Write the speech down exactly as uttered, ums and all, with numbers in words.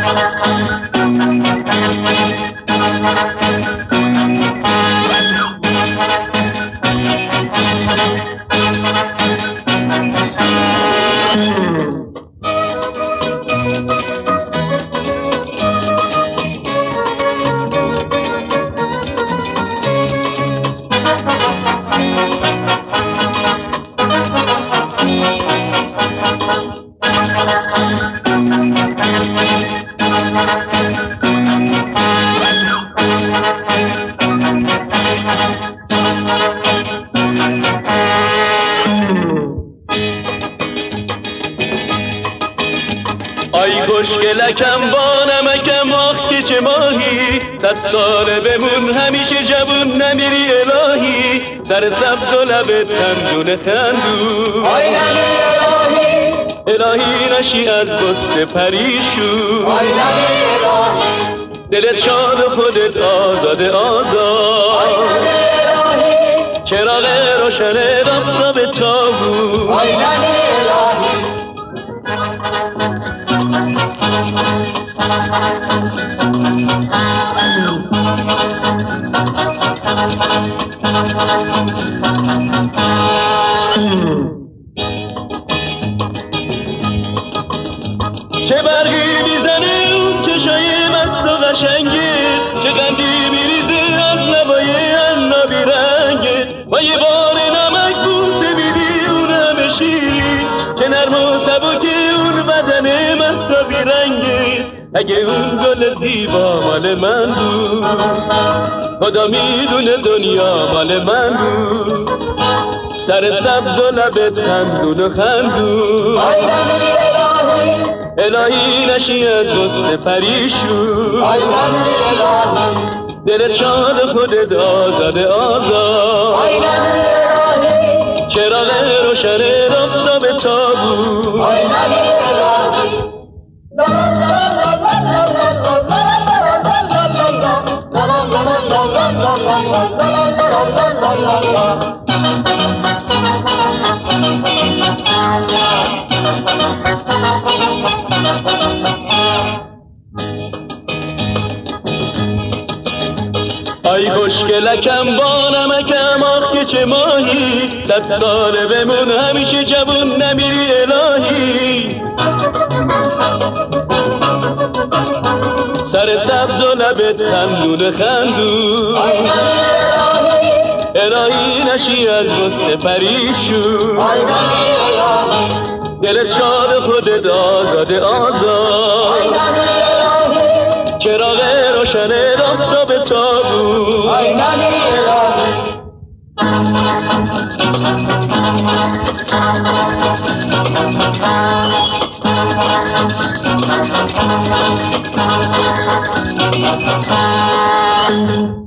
آی خوشگلکم با نمکم آخ که چه ماهی، صد ساله بمون همیشه جوون نمیری الهی، سر سبز و لبت خندون خندون. آی نمیری الهی، الهی نشی از غصه پریشون. آی نمیری الهی، دلت شاد و خودت آزاد آزاد. آی نمیری الهی، چراغ روشن آفتاب تابون. آی نمیری الهی. چه برقی میزنه اون چشای مست و قشنگه، چه قندی میریزه از نوای عنابی رنگه، با یه بار نمک بوسه میدی اون همه شیری، چه نرم و سبکه اون بدن مهتابی رنگه. اگه اون گل زیبا مال من بود، خدا میدونه دنیا مال من بود، سر سبز و لبت خندون و خندون. آی نمیری الهی، الهی نشی از غصه پریشون. آی نمیری الهی، دلت شاد خودت آزاد آزاد. آی نمیری الهی، چراغ روشن آفتاب تابون. آی نمیری الهی. آی خوشگلکم با نمکم آخ که چه ماهی، صد ساله بمون همیشه جوون نمیری الهی، سر سبز و لبت خندون خندون. آی نمیری الهی، الهی نشی از غصه پریشون. آی نمیری الهی، دلت شاد خودت آزاد آزاد. آی نمیری الهی، چراغ روشن آفتاب تابون. آی نمیری الهی. Thank you.